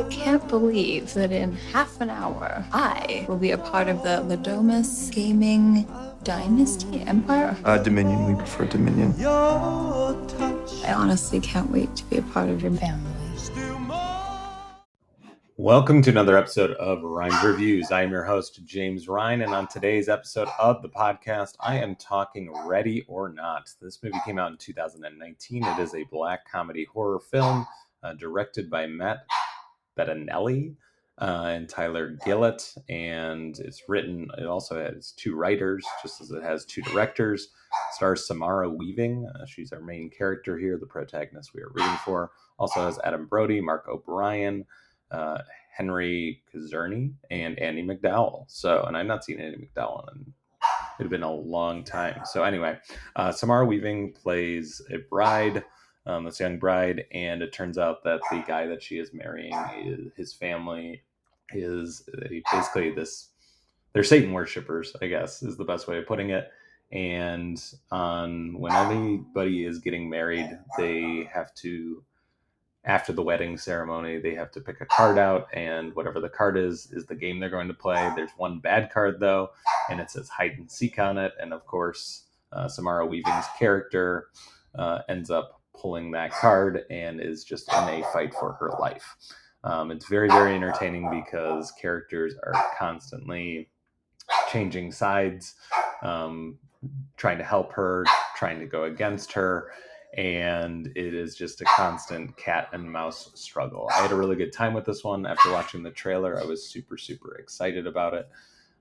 I can't believe that in half an hour, I will be a part of the Ladomus Gaming Dynasty Empire. Dominion. We prefer Dominion. I honestly can't wait to be a part of your family. Welcome to another episode of Rhine's Reviews. I am your host, James Rhine, and on today's episode of the podcast, I am talking Ready or Not. This movie came out in 2019. It is a black comedy horror film directed by Matt Bettinelli and Tyler Gillett, and it also has two writers, just as it has two directors. Stars Samara Weaving. She's our main character here, the protagonist we are rooting for. Also has Adam Brody, Mark O'Brien, Henry Kazerny, and Andie MacDowell. And I've not seen Andie MacDowell in it had been a long time. So anyway, Samara Weaving plays a bride, this young bride, and it turns out that the guy that she is marrying, his family is basically they're Satan worshippers, I guess is the best way of putting it. And when anybody is getting married, they have to, after the wedding ceremony, they have to pick a card out, and whatever the card is the game they're going to play. There's one bad card, though, and it says hide and seek on it. And of course, Samara Weaving's character ends up pulling that card and is just in a fight for her life. It's very, very entertaining because characters are constantly changing sides, trying to help her, trying to go against her. And it is just a constant cat and mouse struggle. I had a really good time with this one. After watching the trailer, I was super, super excited about it.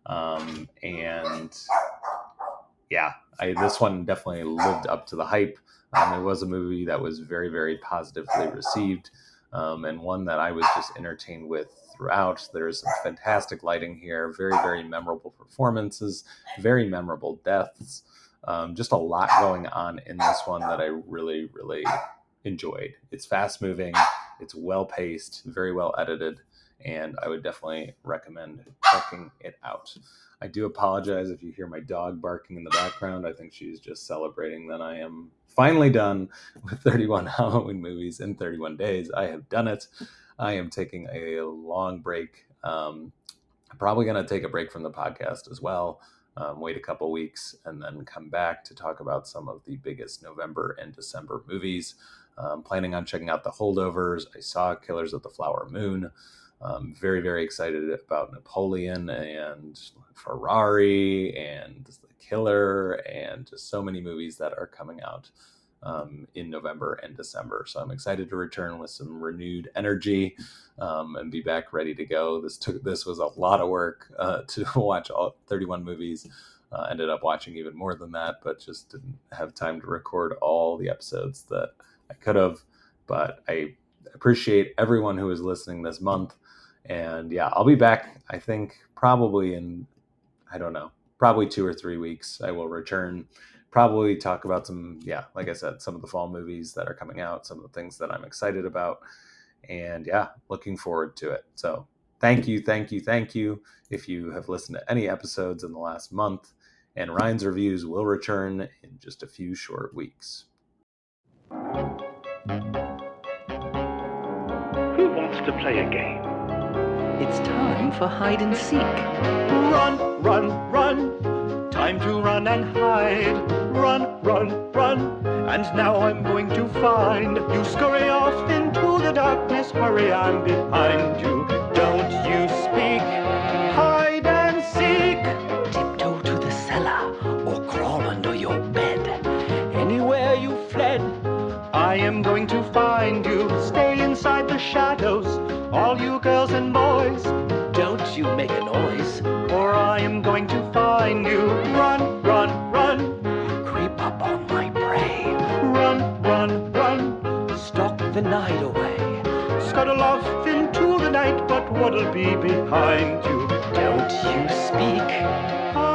This one definitely lived up to the hype. It was a movie that was very, very positively received, and one that I was just entertained with throughout. There's some fantastic lighting here, very, very memorable performances, very memorable deaths. Just a lot going on in this one that I really, really enjoyed. It's fast moving, it's well paced, very well edited, and I would definitely recommend checking it out. I do apologize if you hear my dog barking in the background. I think she's just celebrating that I am finally done with 31 Halloween movies in 31 days. I have done it. I am taking a long break. I'm probably going to take a break from the podcast as well. Wait a couple weeks and then come back to talk about some of the biggest November and December movies. Planning on checking out The Holdovers. I saw Killers of the Flower Moon. Very, very excited about Napoleon and Ferrari and The Killer and just so many movies that are coming out in November and December. So I'm excited to return with some renewed energy and be back ready to go. This was a lot of work to watch all 31 movies. Ended up watching even more than that, but just didn't have time to record all the episodes that I could have. But I appreciate everyone who is listening this month. And yeah, I'll be back, I think, probably in, probably 2 or 3 weeks. I will return, probably talk about like I said, some of the fall movies that are coming out, some of the things that I'm excited about. And yeah, looking forward to it. So thank you if you have listened to any episodes in the last month. And Rhine's Reviews will return in just a few short weeks. Who wants to play a game? It's time for hide and seek. Run, run, run. Time to run and hide. Run, run, run. And now I'm going to find you. Scurry off into the darkness. Hurry, I'm behind you. Don't you speak. Hide and seek. Tiptoe to the cellar or crawl under your bed. Anywhere you fled, I am going to find you. Stay inside the shadows, all you girls and boys. Don't you make a noise, or I am going to find you. Run, run, run. Creep up on my prey. Run, run, run. Stalk the night away. Scuttle off into the night, but what'll be behind you? Don't you speak.